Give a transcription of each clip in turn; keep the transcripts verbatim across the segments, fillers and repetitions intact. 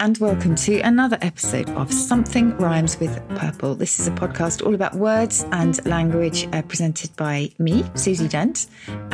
and welcome to another episode of Something Rhymes with Purple. This is a podcast all about words and language, uh, presented by me, Susie Dent,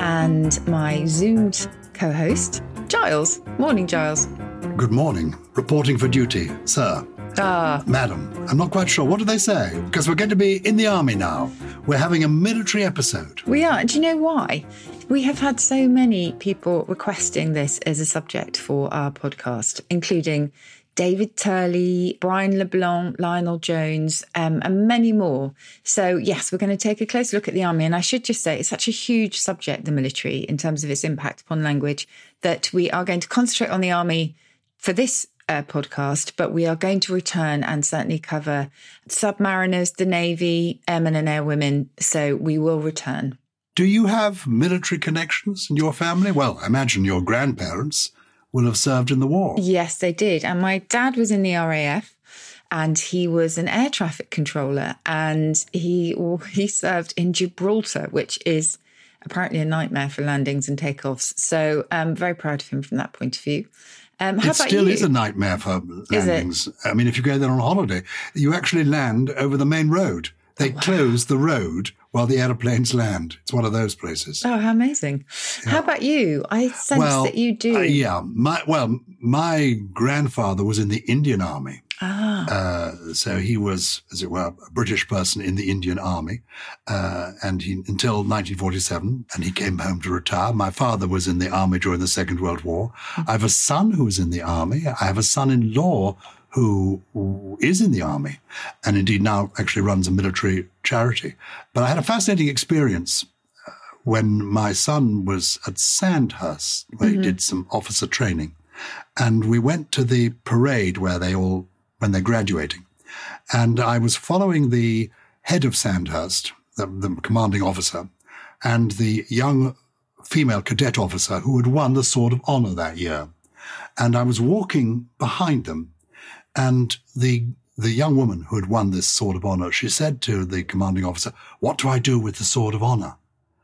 and my Zoomed co-host, Giles. Morning, Giles. Good morning. Reporting for duty, sir. Ah. Madam, I'm not quite sure. What do they say? Because we're going to be in the army now. We're having a military episode. We are. Do you know why? We have had so many people requesting this as a subject for our podcast, including David Turley, Brian LeBlanc, Lionel Jones, um, and many more. So, yes, we're going to take a close look at the army. And I should just say it's such a huge subject, the military, in terms of its impact upon language, that we are going to concentrate on the army for this uh, podcast, but we are going to return and certainly cover submariners, the Navy, airmen and airwomen. So we will return. Do you have military connections in your family? Well, I imagine your grandparents will have served in the war. Yes, they did. And my dad was in the R A F and he was an air traffic controller, and he he served in Gibraltar, which is apparently a nightmare for landings and takeoffs. So I'm very proud of him from that point of view. Um, how it about still you? is a nightmare for landings. I mean, if you go there on holiday, you actually land over the main road. They oh, wow. close the road while the aeroplanes land. It's one of those places. Oh, how amazing. Yeah. How about you? I sense well, that you do. Uh, yeah. My, well, my grandfather was in the Indian Army. Ah. Uh, so he was, as it were, a British person in the Indian Army. Uh, and he, until nineteen forty-seven, and he came home to retire. My father was in the Army during the Second World War. Mm-hmm. I have a son who was in the Army. I have a son-in-law who is in the Army and indeed now actually runs a military charity. But I had a fascinating experience uh, when my son was at Sandhurst, where mm-hmm. he did some officer training. And we went to the parade where they all, when they're graduating. And I was following the head of Sandhurst, the, the commanding officer, and the young female cadet officer who had won the Sword of Honor that year. And I was walking behind them. And the the young woman who had won this Sword of Honor, she said to the commanding officer, "What do I do with the Sword of Honor?"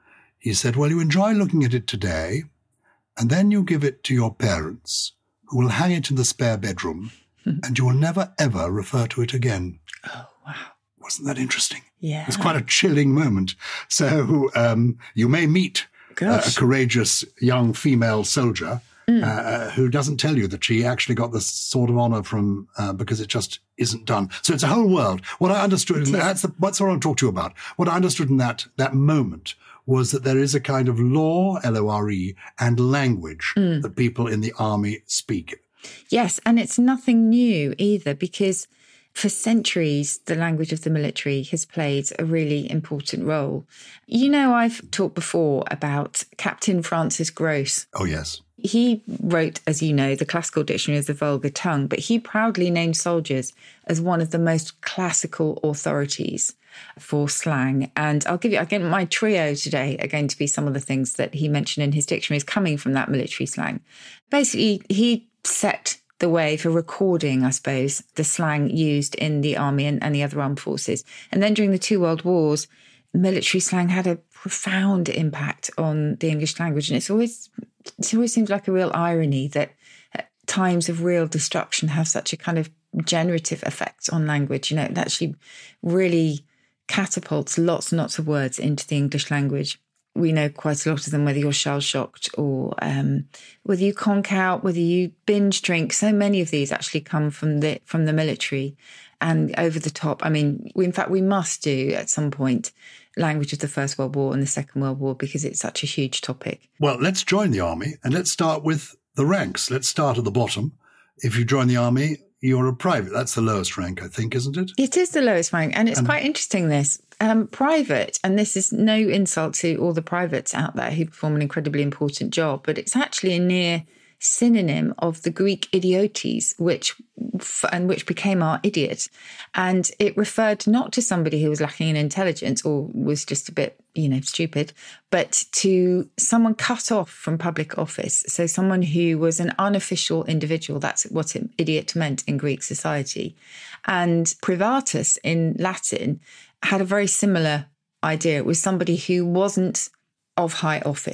He said, "Well, you enjoy looking at it today, and then you give it to your parents, who will hang it in the spare bedroom, and you will never, ever refer to it again." Oh, wow. Wasn't that interesting? Yeah. It was quite a chilling moment. So um, you may meet uh, a courageous young female soldier Mm. Uh, who doesn't tell you that she actually got the Sword of Honor from, uh, because it just isn't done. So it's a whole world. What I understood, and that's, the, that's what I want to talk to you about. What I understood in that, that moment was that there is a kind of law, L O R E, and language mm. that people in the army speak. Yes, and it's nothing new either, because for centuries, the language of the military has played a really important role. You know, I've talked before about Captain Francis Grose. Oh, yes. He wrote, as you know, the Classical Dictionary of the Vulgar Tongue, but he proudly named soldiers as one of the most classical authorities for slang. And I'll give you, again, my trio today are going to be some of the things that he mentioned in his dictionaries coming from that military slang. Basically, he set the way for recording, I suppose, the slang used in the army and, and the other armed forces. And then during the two world wars, military slang had a profound impact on the English language. And it's always, it always seems like a real irony that at times of real destruction have such a kind of generative effect on language. You know, it actually really catapults lots and lots of words into the English language. We know quite a lot of them, whether you're shell-shocked or um, whether you conk out, whether you binge drink. So many of these actually come from the from the military and over the top. I mean, we, in fact, we must do at some point language of the First World War and the Second World War, because it's such a huge topic. Well, let's join the army and let's start with the ranks. Let's start at the bottom. If you join the army, you're a private. That's the lowest rank, I think, isn't it? It is the lowest rank. And it's and quite interesting, this. Um, private, and this is no insult to all the privates out there who perform an incredibly important job, but it's actually a near synonym of the Greek idiotes, which and which became our idiot. And it referred not to somebody who was lacking in intelligence or was just a bit, you know, stupid, but to someone cut off from public office. So someone who was an unofficial individual. That's what an idiot meant in Greek society. And privatus in Latin had a very similar idea. It was somebody who wasn't of high office.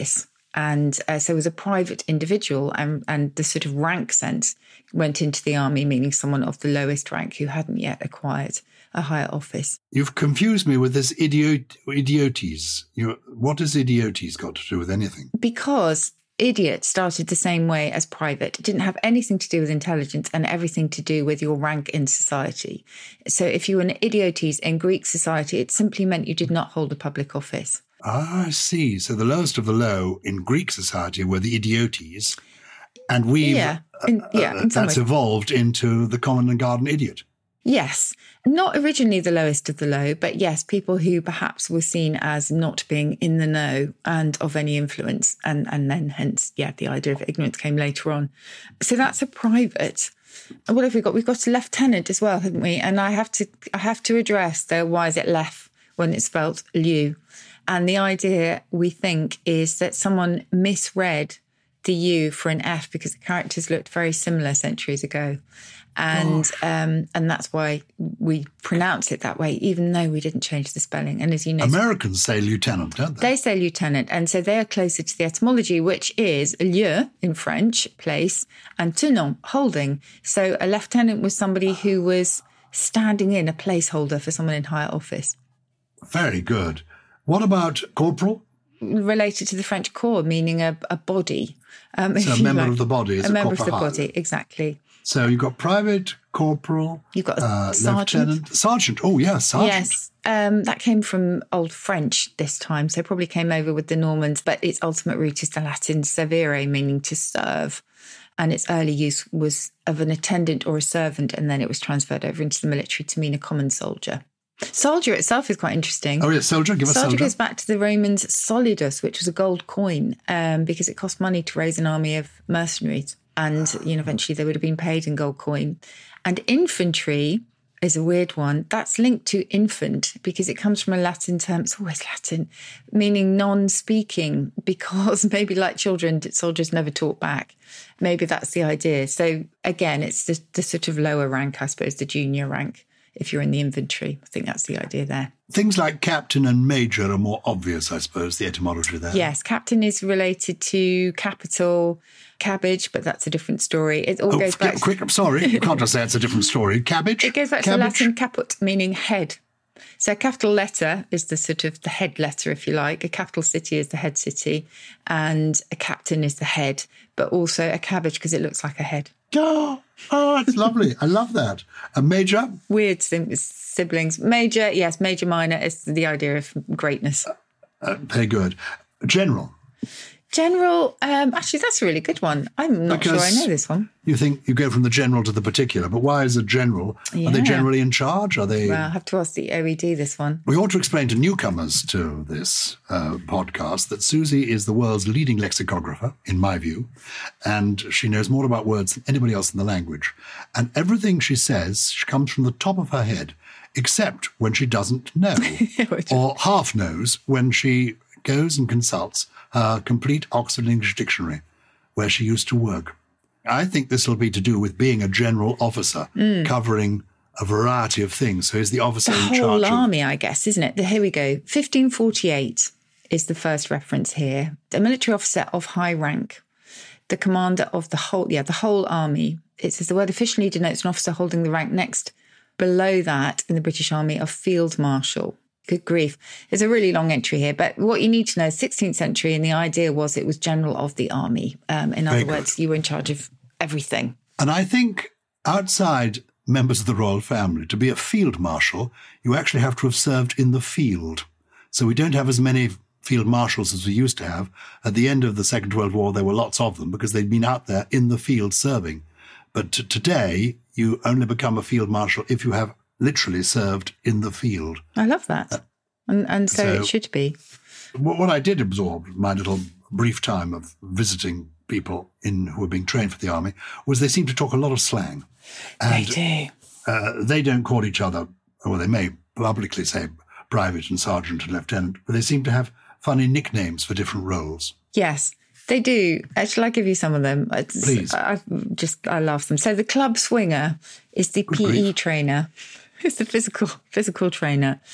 And uh, so it was a private individual, and, and the sort of rank sense went into the army, meaning someone of the lowest rank who hadn't yet acquired a higher office. You've confused me with this idiot, idiotes. You, what has idiotes got to do with anything? Because idiot started the same way as private. It didn't have anything to do with intelligence and everything to do with your rank in society. So if you were an idiotes in Greek society, it simply meant you did not hold a public office. Ah, I see. So the lowest of the low in Greek society were the idiotes, and we've yeah, in, yeah, uh, in some that's ways. evolved into the common and garden idiot. Yes, not originally the lowest of the low, but yes, people who perhaps were seen as not being in the know and of any influence, and and then hence, yeah, the idea of ignorance came later on. So that's a private. What have we got? We've got a lieutenant as well, haven't we? And I have to I have to address the why is it lef when it's spelt lieu. And the idea, we think, is that someone misread the U for an F because the characters looked very similar centuries ago. And um, and that's why we pronounce it that way, even though we didn't change the spelling. And as you know... Americans say lieutenant, don't they? They say lieutenant. And so they are closer to the etymology, which is lieu in French, place, and tenant, holding. So a lieutenant was somebody who was standing in, a placeholder for someone in higher office. Very good. What about corporal? Related to the French corps, meaning a, a body. Um, So a member like, of the body is a, a member of the corporal. body, exactly. So you've got private, corporal, you've got a uh, sergeant. lieutenant, sergeant. Oh, yeah, sergeant. Yes, um, that came from Old French this time, so probably came over with the Normans, but its ultimate root is the Latin servere, meaning to serve. And its early use was of an attendant or a servant, and then it was transferred over into the military to mean a common soldier. Soldier itself is quite interesting. Oh, yeah, soldier, give us soldier. Soldier goes back to the Romans' solidus, which was a gold coin, um, because it cost money to raise an army of mercenaries. And, you know, eventually they would have been paid in gold coin. And infantry is a weird one. That's linked to infant because it comes from a Latin term, it's always Latin, meaning non-speaking, because maybe like children, soldiers never talk back. Maybe that's the idea. So again, it's the, the sort of lower rank, I suppose, the junior rank. If you're in the infantry, I think that's the idea there. Things like captain and major are more obvious, I suppose, the etymology there. Yes, captain is related to capital, cabbage, but that's a different story. It all oh, goes back... Yeah, quick, I'm sorry, you can't just say it's a different story. Cabbage? It goes back cabbage? to the Latin caput, meaning head. So a capital letter is the sort of the head letter, if you like. A capital city is the head city, and a captain is the head, but also a cabbage because it looks like a head. Oh, oh, it's lovely. I love that. A major? Weird siblings. Major, yes, major, minor is the idea of greatness. Uh, uh, very good. General? General, um, actually, that's a really good one. I'm not because sure I know this one. You think you go from the general to the particular, but why is a general? Yeah. Are they generally in charge? Are they? Well, I'll have to ask the O E D this one. We ought to explain to newcomers to this uh, podcast that Susie is the world's leading lexicographer, in my view, and she knows more about words than anybody else in the language. And everything she says comes from the top of her head, except when she doesn't know, or half knows when she goes and consults her complete Oxford English Dictionary, where she used to work. I think this will be to do with being a general officer, mm. covering a variety of things. So he's the officer the in charge of... The whole army, of... I guess, isn't it? Here we go. fifteen forty-eight is the first reference here. A military officer of high rank, the commander of the whole, yeah, the whole army. It says the word officially denotes an officer holding the rank next below that in the British Army of Field Marshal. Good grief. There's a really long entry here, but what you need to know is sixteenth century, and the idea was it was general of the army. Um, in other words, you were in charge of everything. And I think outside members of the royal family, to be a field marshal, you actually have to have served in the field. So we don't have as many field marshals as we used to have. At the end of the Second World War, there were lots of them because they'd been out there in the field serving. But t- today, you only become a field marshal if you have literally served in the field. I love that. Uh, and, and so, so it should be. What I did absorb, my little brief time of visiting people in who were being trained for the army, was they seem to talk a lot of slang. And, they do. Uh, they don't call each other, or they may publicly say private and sergeant and lieutenant, but they seem to have funny nicknames for different roles. Yes. They do. Shall I give you some of them? It's, Please. I just, I love them. So the club swinger is the Good P E grief. trainer. It's the physical physical trainer.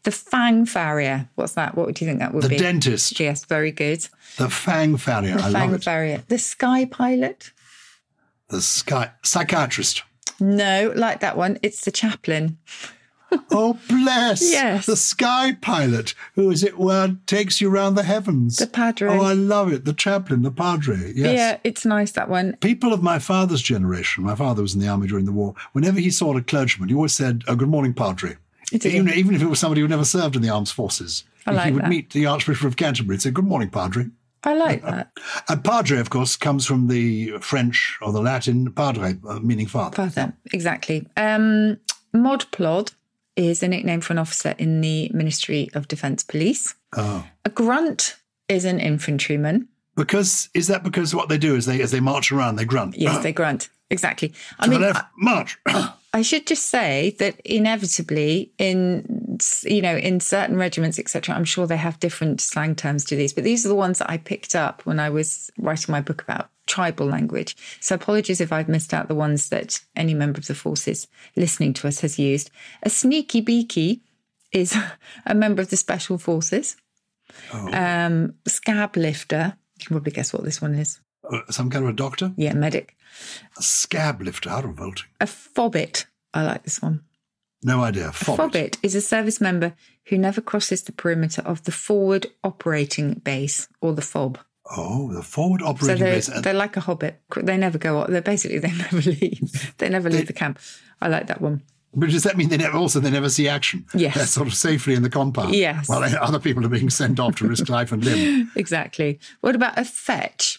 The fang farrier. What's that? What do you think that would The be? The dentist. Yes, very good. The fang farrier. The I fang love it. farrier. The sky pilot. The sky psychiatrist. No, like that one. It's the chaplain. Oh, bless. Yes. The sky pilot, who is it, where takes you round the heavens. The padre. Oh, I love it. The chaplain, the padre. Yes. Yeah, it's nice, that one. People of my father's generation, my father was in the army during the war, whenever he saw a clergyman, he always said, oh, good morning, padre. Even, even if it was somebody who never served in the armed forces. I like he would that. meet the Archbishop of Canterbury and say, good morning, padre. I like that. And padre, of course, comes from the French or the Latin padre, uh, meaning father. Father, exactly. Um, Modplod is a nickname for an officer in the Ministry of Defence Police. Oh. A grunt is an infantryman. Because, is that because what they do is they, as they march around, they grunt? Yes, they grunt. Exactly. I to mean, the left, march. I should just say that inevitably in, you know, in certain regiments, et cetera, I'm sure they have different slang terms to these, but these are the ones that I picked up when I was writing my book about tribal language. So apologies if I've missed out the ones that any member of the forces listening to us has used. A sneaky beaky is a member of the special forces. Oh. Um, scab lifter. You can probably guess what this one is. Uh, some kind of a doctor? Yeah, medic. A scab lifter, how revolting. A fobbit. I like this one. No idea. Fobbit. A fobbit is a service member who never crosses the perimeter of the forward operating base, or the fob. Oh, the forward operating so they're, base. they're like a hobbit. They never go up. They're basically, they never leave. They never leave They- the camp. I like that one. But does that mean they never, also they never see action? Yes. They're sort of safely in the compound. Yes. While other people are being sent off to risk life and limb. Exactly. What about a fetch?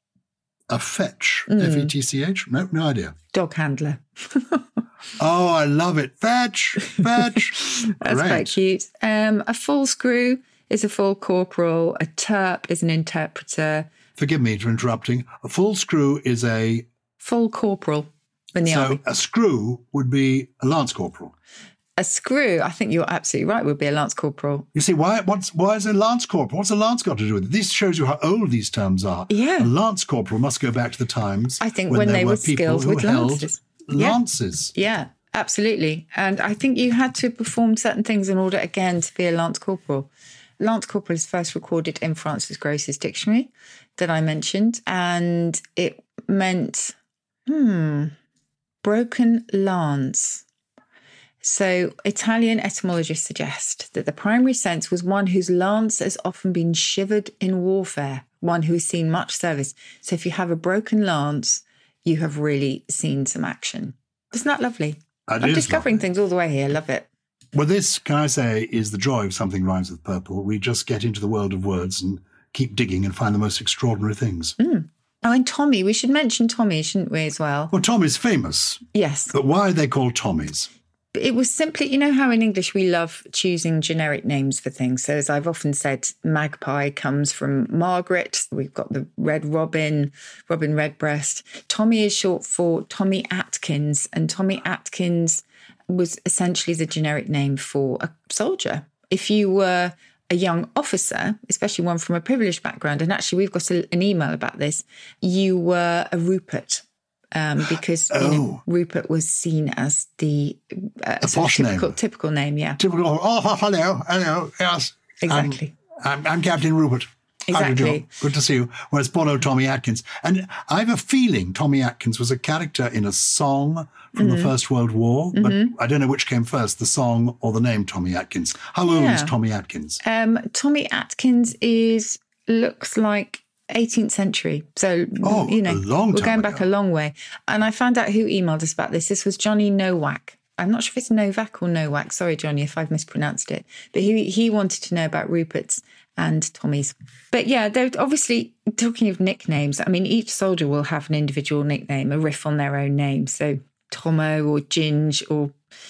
A fetch. Mm. F E T C H? No, no idea. Dog handler. Oh, I love it. Fetch, fetch. That's Great. quite cute. Um, a full screw is a full corporal. A terp is an interpreter. Forgive me for interrupting. A full screw is a... Full corporal in the so army. a screw would be a lance corporal. A screw, I think you're absolutely right, would be a lance corporal. You see, why What's, why is a lance corporal? What's a lance got to do with it? This shows you how old these terms are. Yeah. A lance corporal must go back to the times I think when, when there they were were people skilled who with held lances. Yeah. lances. Yeah, absolutely. And I think you had to perform certain things in order, again, to be a lance corporal. Lance corporal is first recorded in Francis Gross's dictionary that I mentioned, and it meant, hmm, broken lance. So Italian etymologists suggest that the primary sense was one whose lance has often been shivered in warfare, one who has seen much service. So if you have a broken lance, you have really seen some action. Isn't that lovely? That I'm is discovering lovely. things all the way here. Love it. Well, this, can I say, is the joy of Something Rhymes with Purple. We just get into the world of words and keep digging and find the most extraordinary things. Mm. Oh, and Tommy. We should mention Tommy, shouldn't we, as well? Well, Tommy's famous, Yes. but why are they called Tommies? It was simply, you know how in English we love choosing generic names for things. So as I've often said, magpie comes from Margaret. We've got the red robin, Robin Redbreast. Tommy is short for Tommy Atkins. And Tommy Atkins was essentially the generic name for a soldier. If you were a young officer, especially one from a privileged background, and actually we've got a, an email about this, you were a Rupert. Um, because you know, Oh. Rupert was seen as the uh, A sort of posh typical, name. typical name, yeah. Typical, oh, hello, hello, yes. Exactly. I'm, I'm, I'm Captain Rupert. How do you do? Exactly. Good to see you. Whereas poor old Tommy Atkins. And I have a feeling Tommy Atkins was a character in a song from Mm-hmm. the First World War, but I don't know which came first, the song or the name Tommy Atkins. How old Yeah. is Tommy Atkins? Um, Tommy Atkins is looks like eighteenth century. So, Oh, you know, a long we're time going back ago. a long way. And I found out who emailed us about this. This was Johnny Nowak. I'm not sure if it's Novak or Nowak. Sorry, Johnny, if I've mispronounced it. But he he wanted to know about Rupert's and Tommy's. But yeah, they're obviously talking of nicknames. I mean, each soldier will have an individual nickname, a riff on their own name. So Tomo or Ginge or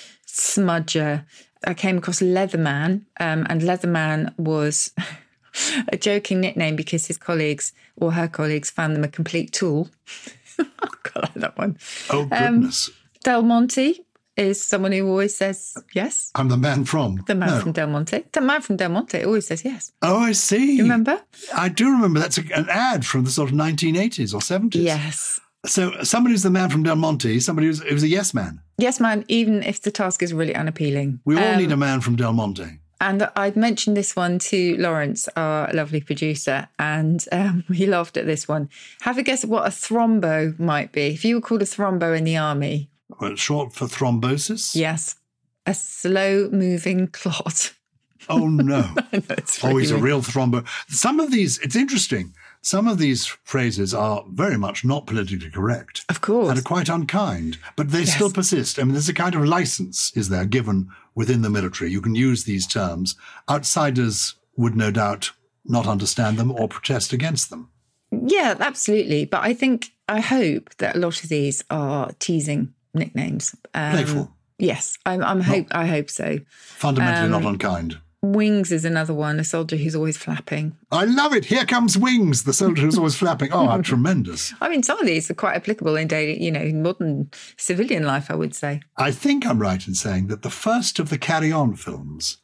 Smudger. I came across Leatherman, um, and Leatherman was a joking nickname because his colleagues or her colleagues found them a complete tool. I like that one. Oh, goodness. Del Monte is someone who always says yes. I'm the man from. The man No. from Del Monte. The man from Del Monte always says yes. Oh, I see. You remember? I do remember. That's a, an ad from the sort of nineteen eighties or seventies. Yes. So somebody who's the man from Del Monte, somebody who's, who's a yes man. Yes, man, even if the task is really unappealing. We all Um, need a man from Del Monte. And I'd mentioned this one to Lawrence, our lovely producer, and um, he laughed at this one. Have a guess what a thrombo might be. If you were called a thrombo in the army. Well, short for thrombosis? Yes. A slow-moving clot. Oh, no. know, oh, he's a real thrombo. Some of these, it's interesting. Some of these phrases are very much not politically correct. Of course. And are quite unkind, but they yes. still persist. I mean, there's a kind of license, is there, given within the military. You can use these terms. Outsiders would no doubt not understand them or protest against them. Yeah, absolutely. But I think, I hope that a lot of these are teasing nicknames. Um, Playful. Yes, I'm, I'm hope, I hope so. Fundamentally um, not unkind. Wings is another one, a soldier who's always flapping. I love it. Here comes Wings, the soldier who's always flapping. Oh, how tremendous. I mean, some of these are quite applicable in daily, you know, modern civilian life, I would say. I think I'm right in saying that the first of the Carry On films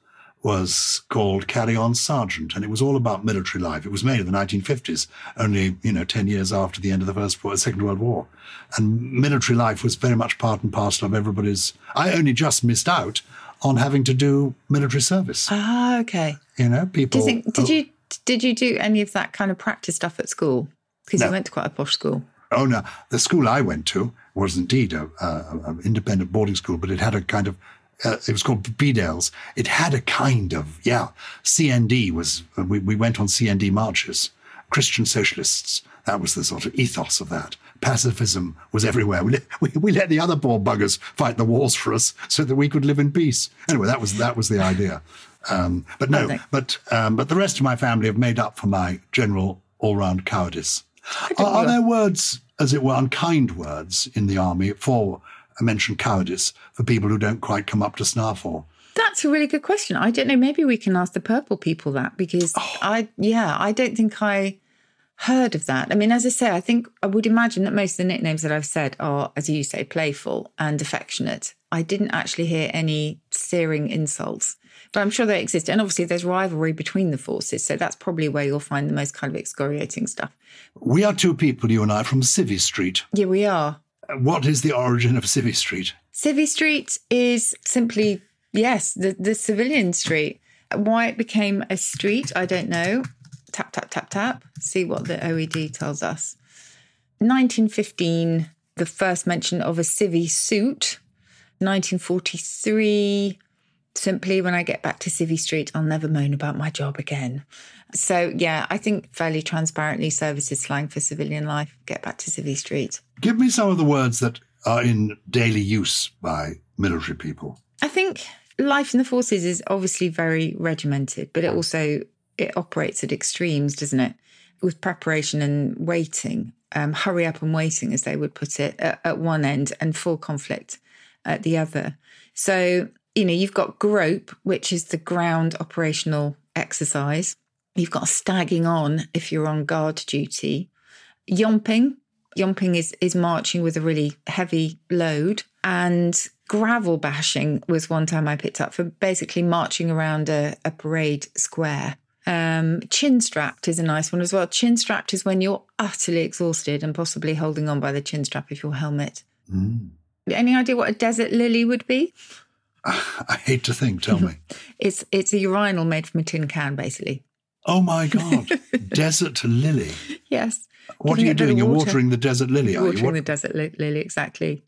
was called Carry On Sergeant, and it was all about military life. It was made in the nineteen fifties, only, you know, ten years after the end of the First Second World War. And military life was very much part and parcel of everybody's... I only just missed out on having to do military service. Ah, okay. You know, people... Do you think, did, oh, you, did you do any of that kind of practice stuff at school? Because no. you went to quite a posh school. Oh, no. The school I went to was indeed an independent boarding school, but it had a kind of... Uh, it was called Bedales. It had a kind of, yeah, C N D was... Uh, we, we went on C N D marches. Christian socialists. That was the sort of ethos of that. Pacifism was everywhere. We let, we, we let the other poor buggers fight the wars for us so that we could live in peace. Anyway, that was that was the idea. Um, but no, but um, but the rest of my family have made up for my general all-round cowardice. Are, are there words, as it were, unkind words in the army for, I mentioned cowardice, for people who don't quite come up to snuff or... That's a really good question. I don't know. Maybe we can ask the purple people that because oh. I, yeah, I don't think I heard of that. I mean, as I say, I think I would imagine that most of the nicknames that I've said are, as you say, playful and affectionate. I didn't actually hear any searing insults, but I'm sure they exist. And obviously there's rivalry between the forces. So that's probably where you'll find the most kind of excoriating stuff. We are two people, you and I, from Civvy Street. Yeah, we are. What is the origin of Civvy Street? Civvy Street is simply, yes, the, the civilian street. Why it became a street, I don't know. Tap, tap, tap, tap. See what the O E D tells us. nineteen fifteen, the first mention of a civvy suit. nineteen forty-three, simply when I get back to Civvy Street, I'll never moan about my job again. So, yeah, I think fairly transparently services slang for civilian life. Get back to Civvy Street. Give me some of the words that are in daily use by military people. I think life in the forces is obviously very regimented, but it also, it operates at extremes, doesn't it? With preparation and waiting, um, hurry up and waiting, as they would put it, at, at one end and full conflict at the other. So, you know, you've got grope, which is the ground operational exercise. You've got stagging on if you're on guard duty. Yomping. Yomping is, is marching with a really heavy load. And gravel bashing was one time I picked up for basically marching around a, a parade square. Um, chin strapped is a nice one as well. Chin strapped is when you're utterly exhausted and possibly holding on by the chin strap of your helmet. Mm. Any idea what a desert lily would be? I hate to think. Tell me. it's it's a urinal made from a tin can, basically. Oh, my God. Desert lily. Yes. What Giving are you doing? You're water. watering the desert lily, are watering you? Watering the desert li- lily, exactly.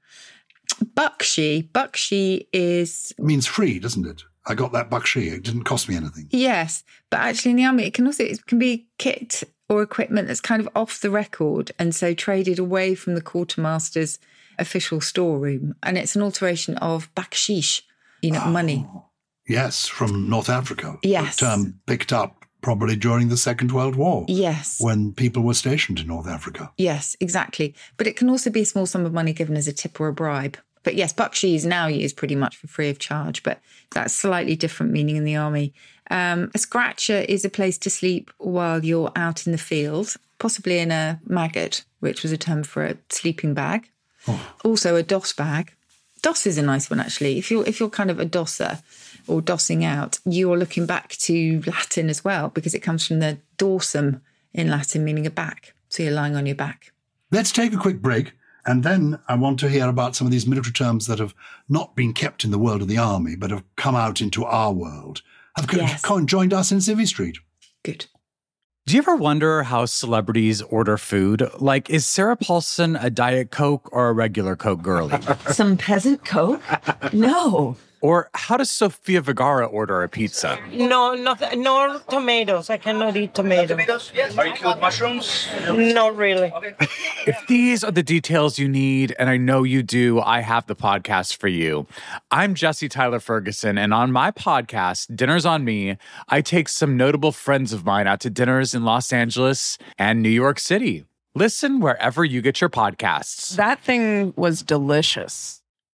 Bakshi. Bakshi is... It means free, doesn't it? I got that bakshi. It didn't cost me anything. Yes. But actually in the army, it can also it can be kit or equipment that's kind of off the record and so traded away from the quartermaster's official storeroom. And it's an alteration of bakshish, you know, oh, money. Yes, from North Africa. Yes. The term picked up probably during the Second World War. Yes. When people were stationed in North Africa. Yes, exactly. But it can also be a small sum of money given as a tip or a bribe. But yes, bakshi is now used pretty much for free of charge, but that's slightly different meaning in the army. Um, a scratcher is a place to sleep while you're out in the field, possibly in a maggot, which was a term for a sleeping bag. Oh. Also a doss bag. Doss is a nice one, actually. If you're if you're kind of a dosser or dossing out, you're looking back to Latin as well, because it comes from the dorsum in Latin, meaning a back. So you're lying on your back. Let's take a quick break, and then I want to hear about some of these military terms that have not been kept in the world of the army, but have come out into our world. have co- Yes. co- joined us in Civvy Street. Good. Do you ever wonder how celebrities order food? Like, is Sarah Paulson a Diet Coke or a regular Coke girlie? Some peasant Coke? No. Or how does Sofia Vergara order a pizza? No, not, no tomatoes. I cannot eat tomatoes. Tomatoes? Yes. Are you cool with mushrooms? Not really. Okay. If these are the details you need, and I know you do, I have the podcast for you. I'm Jesse Tyler Ferguson, and on my podcast, Dinners on Me, I take some notable friends of mine out to dinners in Los Angeles and New York City. Listen wherever you get your podcasts. That thing was delicious.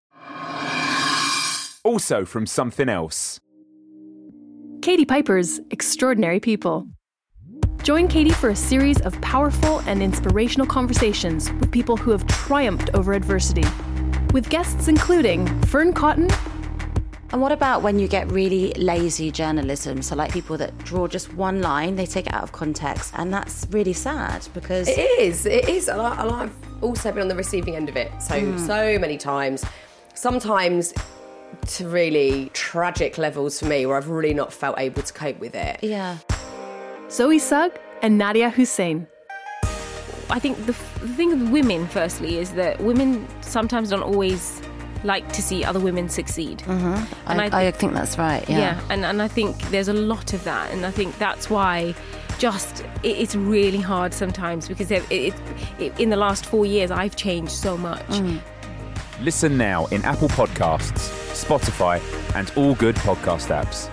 Also from Something Else. Katie Piper's Extraordinary People. Join Katie for a series of powerful and inspirational conversations with people who have triumphed over adversity, with guests including Fern Cotton. And what about when you get really lazy journalism? So like people that draw just one line, they take it out of context, and that's really sad because... It is, it is. And, I, and I've also been on the receiving end of it so, mm. so many times. Sometimes to really tragic levels for me where I've really not felt able to cope with it. Yeah. Zoe Sugg and Nadia Hussein. I think the, the thing with women, firstly, is that women sometimes don't always like to see other women succeed. Mm-hmm. And I, I, th- I think that's right, yeah. Yeah, and, and I think there's a lot of that, and I think that's why just it, it's really hard sometimes because it, it, it, in the last four years I've changed so much. Mm. Listen now in Apple Podcasts, Spotify, and all good podcast apps.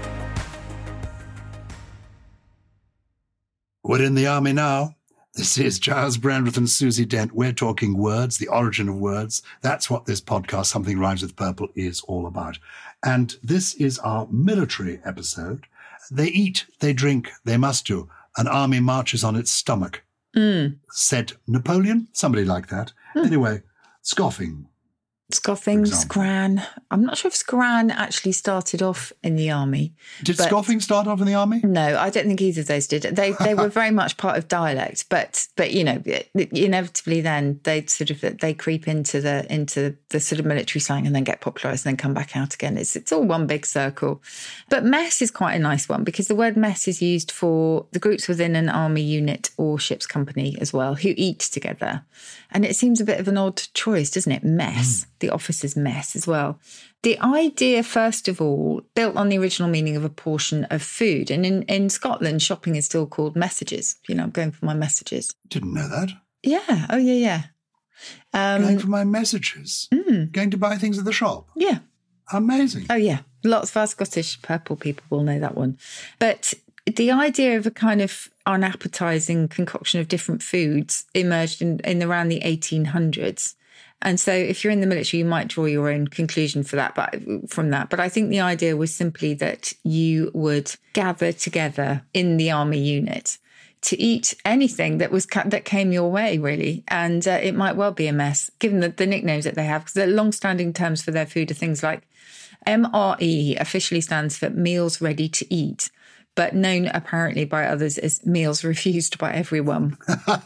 We're in the army now. This is Giles Brandreth and Susie Dent. We're talking words, the origin of words. That's what this podcast, Something Rhymes with Purple, is all about. And this is our military episode. They eat, they drink, they must do. An army marches on its stomach. Mm. Said Napoleon? Somebody like that. Mm. Anyway, scoffing. Scoffing, scran. I'm not sure if scran actually started off in the army. Did scoffing start off in the army? No, I don't think either of those did. They they were very much part of dialect, but but you know, inevitably then they sort of they creep into the into the sort of military slang and then get popularised and then come back out again. It's it's all one big circle. But mess is quite a nice one because the word mess is used for the groups within an army unit or ship's company as well who eat together. And it seems a bit of an odd choice, doesn't it? Mess. Mm. The officers' mess as well. The idea, first of all, built on the original meaning of a portion of food. And in, in Scotland, shopping is still called messages. You know, I'm going for my messages. Didn't know that. Yeah. Oh, yeah, yeah. Um, going for my messages. Mm. Going to buy things at the shop. Yeah. Amazing. Oh, yeah. Lots of our Scottish purple people will know that one. But the idea of a kind of unappetizing concoction of different foods emerged in, in around the eighteen hundreds. And so if you're in the military, you might draw your own conclusion for that, but from that. But I think the idea was simply that you would gather together in the army unit to eat anything that was that came your way, really. And uh, it might well be a mess, given the, the nicknames that they have, because the long-standing terms for their food are things like M R E officially stands for Meals Ready to Eat, but known apparently by others as meals refused by everyone.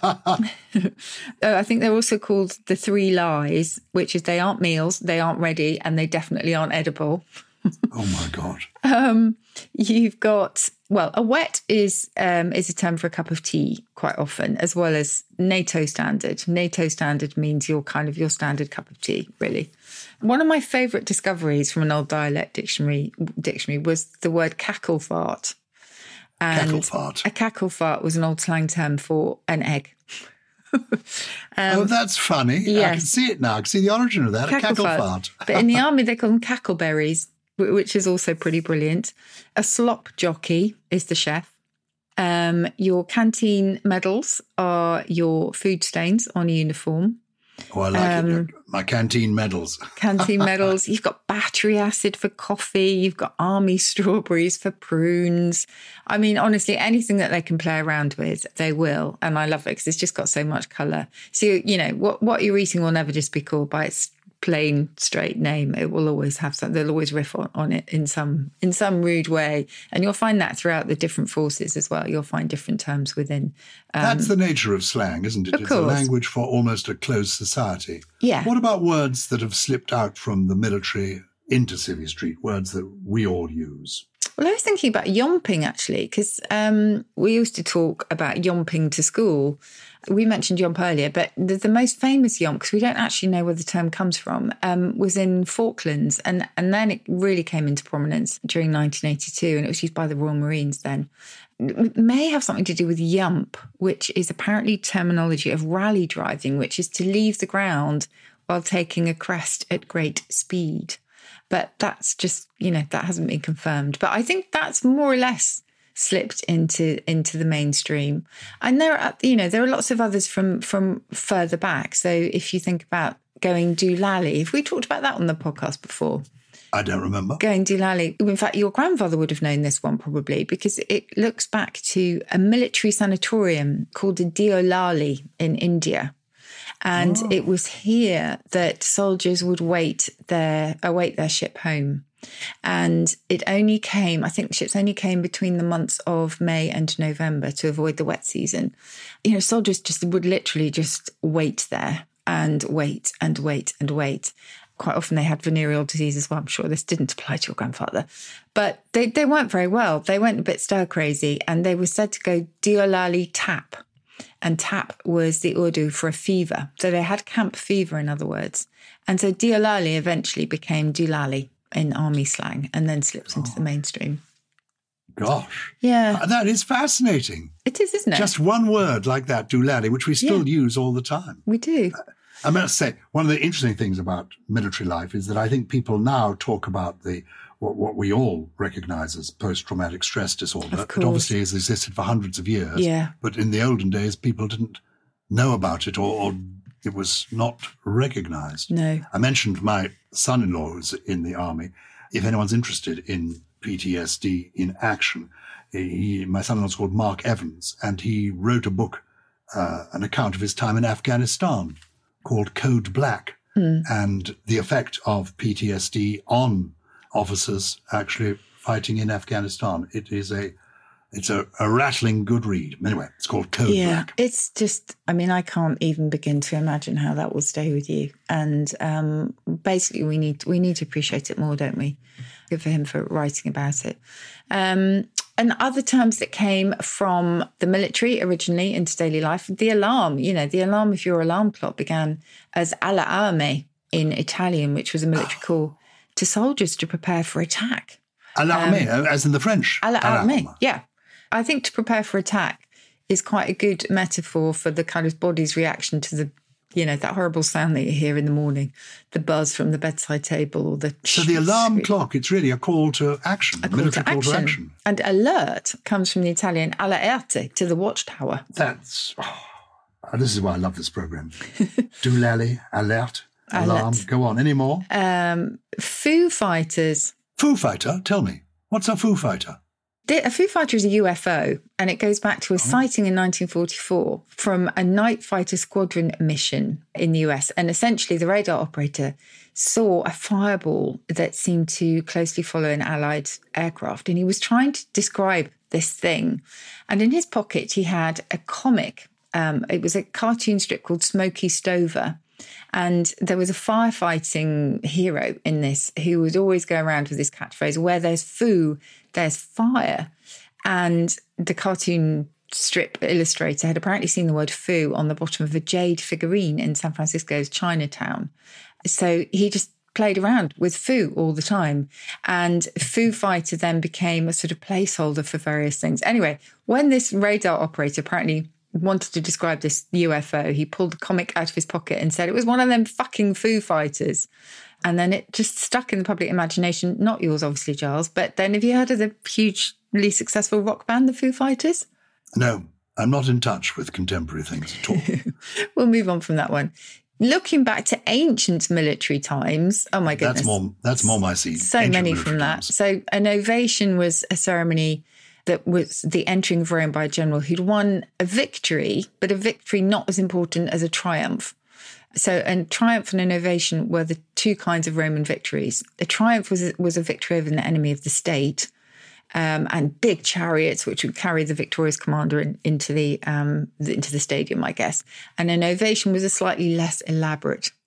I think they're also called the three lies, which is they aren't meals, they aren't ready, and they definitely aren't edible. Oh, my God. Um, you've got, well, a wet is um, is a term for a cup of tea quite often, as well as NATO standard. NATO standard means your kind of your standard cup of tea, really. One of my favourite discoveries from an old dialect dictionary dictionary was the word cackle fart. And cackle fart. A cackle fart was an old slang term for an egg. um, oh, that's funny. Yes. I can see it now. I can see the origin of that, cackle a cackle fart. fart. But in the army, they call them cackleberries, which is also pretty brilliant. A slop jockey is the chef. Um, your canteen medals are your food stains on a uniform. Oh, I like um, it. My canteen medals. Canteen medals. You've got battery acid for coffee. You've got army strawberries for prunes. I mean, honestly, anything that they can play around with, they will. And I love it because it's just got so much colour. So, you know, what, what you're eating will never just be called by its plain, straight name. It will always have some, they'll always riff on, on it in some in some rude way. And you'll find that throughout the different forces as well. You'll find different terms within. Um, That's the nature of slang, isn't it? Of it's course. A language for almost a closed society. Yeah. What about words that have slipped out from the military into Civvy Street, words that we all use? Well, I was thinking about yomping actually, because um, we used to talk about yomping to school. We mentioned yomp earlier, but the, the most famous yomp, because we don't actually know where the term comes from, um, was in Falklands. And, and then it really came into prominence during nineteen eighty-two, and it was used by the Royal Marines then. It may have something to do with yump, which is apparently terminology of rally driving, which is to leave the ground while taking a crest at great speed. But that's just, you know, that hasn't been confirmed. But I think that's more or less slipped into into the mainstream. And there are, you know, there are lots of others from from further back. So if you think about going doolally, have we talked about that on the podcast before? I don't remember. Going doolally. In fact, your grandfather would have known this one probably, because it looks back to a military sanatorium called a Deolali in India. And oh. it was here that soldiers would wait their await their ship home. And it only came, I think the ships only came between the months of May and November to avoid the wet season. You know, soldiers just would literally just wait there and wait and wait and wait. Quite often they had venereal disease as well. I'm sure this didn't apply to your grandfather. But they, they weren't very well. They went a bit stir crazy, and they were said to go Deolali tap. And tap was the Urdu for a fever. So they had camp fever, in other words. And so Deolali eventually became doolally in army slang, and then slipped oh. into the mainstream. Gosh. Yeah. Uh, that is fascinating. It is, isn't it? Just one word like that, doolally, which we still yeah. use all the time. We do. Uh, I must say, one of the interesting things about military life is that I think people now talk about the what, what we all recognise as post-traumatic stress disorder. It obviously has existed for hundreds of years. Yeah. But in the olden days, people didn't know about it, or, or it was not recognised. No. I mentioned my son-in-law who's in the army. If anyone's interested in P T S D in action, he, my son-in-law's called Mark Evans, and he wrote a book, uh, an account of his time in Afghanistan called Code Black, hmm. and the effect of P T S D on officers actually fighting in Afghanistan. It is a, it's a, a rattling good read. Anyway, it's called Code yeah, Black. It's just, I mean, I can't even begin to imagine how that will stay with you. And um, basically, we need we need to appreciate it more, don't we? Good for him for writing about it. Um, and other terms that came from the military originally into daily life, the alarm, you know, the alarm of your alarm clock began as allarme in Italian, which was a military call to soldiers to prepare for attack. Alarme, um, as in the French. Alarme, yeah. I think to prepare for attack is quite a good metaphor for the kind of body's reaction to the, you know, that horrible sound that you hear in the morning, the buzz from the bedside table, or the... So the alarm clock, it's really a call to action, a military call to action. And alert comes from the Italian all'arte, to the watchtower. That's... Oh, this is why I love this programme. Doolally, alert, alarm. Alert. Go on, any more? Um, Foo Fighters. Foo Fighter? Tell me. What's a Foo Fighter? A Foo Fighter is a U F O, and it goes back to a oh. sighting in nineteen forty-four from a night fighter squadron mission in the U S. And essentially, the radar operator saw a fireball that seemed to closely follow an Allied aircraft, and he was trying to describe this thing. And in his pocket, he had a comic. Um, it was a cartoon strip called Smokey Stover. And there was a firefighting hero in this who would always go around with this catchphrase, where there's foo, there's fire. And the cartoon strip illustrator had apparently seen the word foo on the bottom of a jade figurine in San Francisco's Chinatown. So he just played around with foo all the time. And Foo Fighter then became a sort of placeholder for various things. Anyway, when this radar operator apparently wanted to describe this U F O, he pulled the comic out of his pocket and said it was one of them fucking Foo Fighters. And then it just stuck in the public imagination. Not yours, obviously, Giles. But then have you heard of the hugely successful rock band, the Foo Fighters? No, I'm not in touch with contemporary things at all. We'll move on from that one. Looking back to ancient military times, oh my goodness. That's more, that's more my scene. So ancient many from that. Times. So an ovation was a ceremony that was the entering of Rome by a general who'd won a victory, but a victory not as important as a triumph. So a triumph and an ovation were the two kinds of Roman victories. A triumph was, was a victory over an enemy of the state, um, and big chariots, which would carry the victorious commander in, into the um, into the stadium, I guess. And an ovation was a slightly less elaborate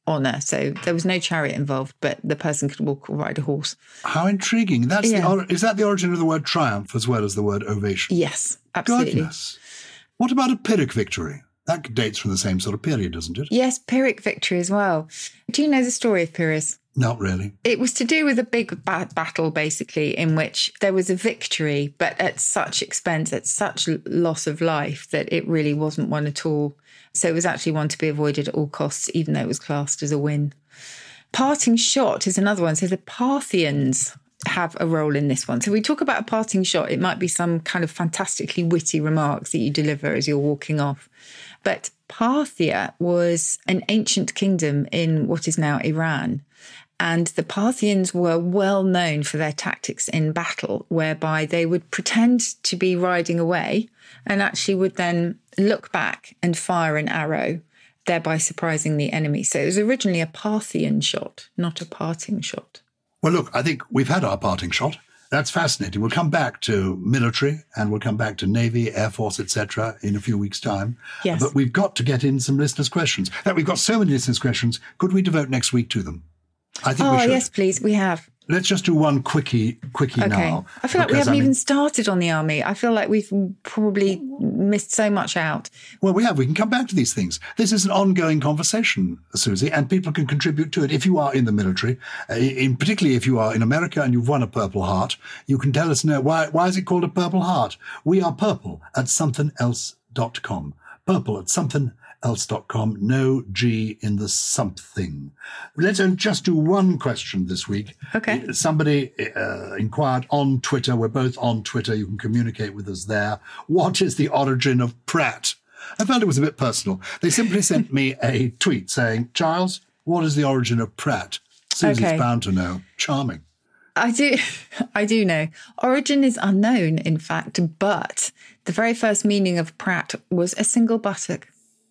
honour. So there was no chariot involved, but the person could walk or ride a horse. How intriguing. That's Yeah. the or- Is that the origin of the word triumph as well as the word ovation? Yes, absolutely. Goodness. What about a Pyrrhic victory? That dates from the same sort of period, doesn't it? Yes, Pyrrhic victory as well. Do you know the story of Pyrrhus? Not really. It was to do with a big ba- battle, basically, in which there was a victory, but at such expense, at such l- loss of life, that it really wasn't one at all. So it was actually one to be avoided at all costs, even though it was classed as a win. Parting shot is another one. So the Parthians have a role in this one. So we talk about a parting shot. It might be some kind of fantastically witty remarks that you deliver as you're walking off. But Parthia was an ancient kingdom in what is now Iran. And the Parthians were well known for their tactics in battle, whereby they would pretend to be riding away and actually would then look back and fire an arrow, thereby surprising the enemy. So it was originally a Parthian shot, not a parting shot. Well, look, I think we've had our parting shot. That's fascinating. We'll come back to military and we'll come back to Navy, Air Force, et cetera in a few weeks' time. Yes. But we've got to get in some listeners' questions. That we've got so many listeners' questions. Could we devote next week to them? I think oh, we should. yes, please. We have. Let's just do one quickie, quickie Okay. now. I feel like we because, haven't I mean, even started on the army. I feel like we've probably missed so much out. Well, we have. We can come back to these things. This is an ongoing conversation, Susie, and people can contribute to it. If you are in the military, uh, in particularly if you are in America and you've won a Purple Heart, you can tell us now, why, why is it called a Purple Heart? We are purple at something else dot com. Purple at something else dot com. No G in the something. Let's just do one question this week. Okay. Somebody uh, inquired on Twitter. We're both on Twitter. You can communicate with us there. What is the origin of Pratt? I found it was a bit personal. They simply sent me a tweet saying, Giles, what is the origin of Pratt? Susie's Okay. bound to know. Charming. I do, I do know. Origin is unknown, in fact, but the very first meaning of Pratt was a single buttock.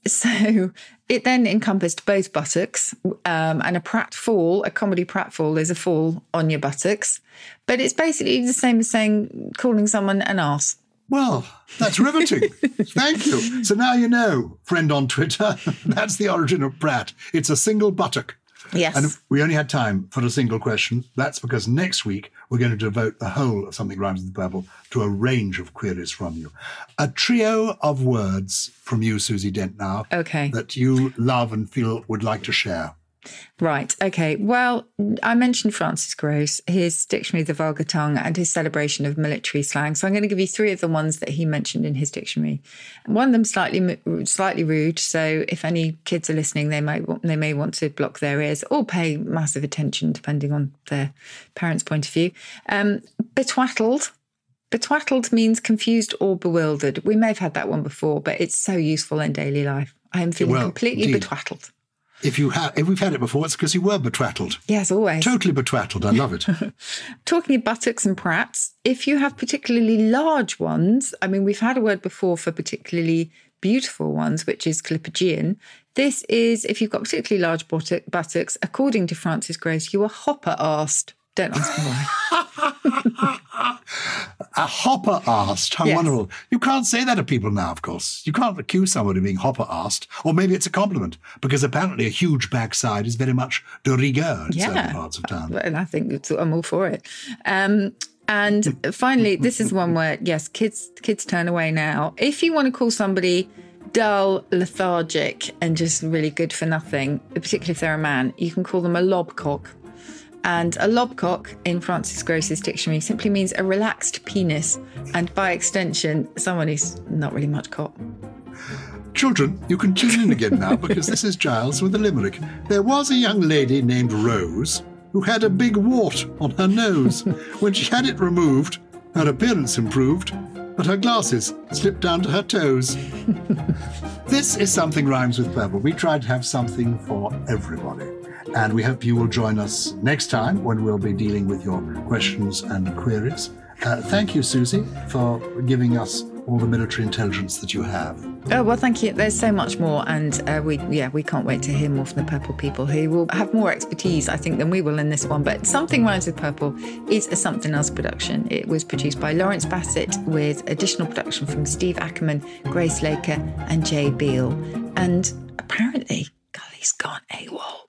So it then encompassed both buttocks, um, and a pratfall, a comedy pratfall, is a fall on your buttocks. But it's basically the same as saying, calling someone an arse. Well, that's riveting. Thank you. So now you know, friend on Twitter, that's the origin of Pratt. It's a single buttock. Yes. And if we only had time for a single question. That's because next week we're going to devote the whole of Something Rhymes with the Purple to a range of queries from you. A trio of words from you, Susie Dent, now. Okay. That you love and feel would like to share. Right. Okay. Well, I mentioned Francis Gross, his Dictionary of the Vulgar Tongue and his celebration of military slang. So I'm going to give you three of the ones that he mentioned in his dictionary. One of them slightly slightly rude. So if any kids are listening, they might they may want to block their ears or pay massive attention, depending on their parents' point of view. Um, betwaddled. Betwaddled means confused or bewildered. We may have had that one before, but it's so useful in daily life. I am feeling Well, completely indeed. betwaddled. If you have, if we've had it before, it's because you were betwaddled. Yes, always. Totally betwaddled. I love it. Talking of buttocks and prats, if you have particularly large ones, I mean, we've had a word before for particularly beautiful ones, which is clypegian. This is, if you've got particularly large buttock, buttocks, according to Francis Gross, you are hopper-arsed. Don't ask me why. A hopper-arsed. How Yes. wonderful. You can't say that to people now, of course. You can't accuse somebody of being hopper-arsed. Or maybe it's a compliment, because apparently a huge backside is very much de rigueur in certain Yeah. parts of town. And I think it's, I'm all for it. Um, and finally, this is one where, yes, kids kids turn away now. If you want to call somebody dull, lethargic, and just really good for nothing, particularly if they're a man, you can call them a lobcock. And a lobcock, in Francis Gross's dictionary, simply means a relaxed penis, and by extension, someone who's not really much cock. Children, you can tune in again now, because this is Giles with a limerick. There was a young lady named Rose who had a big wart on her nose. When she had it removed, her appearance improved, but her glasses slipped down to her toes. This is Something Rhymes with Purple. We tried to have something for everybody. And we hope you will join us next time when we'll be dealing with your questions and queries. Uh, thank you, Susie, for giving us all the military intelligence that you have. Oh, well, thank you. There's so much more. And uh, we, yeah, we can't wait to hear more from the Purple people, who will have more expertise, I think, than we will in this one. But Something Rhymes with Purple is a Something Else production. It was produced by Lawrence Bassett with additional production from Steve Ackerman, Grace Laker and Jay Beale. And apparently, Gully's gone AWOL.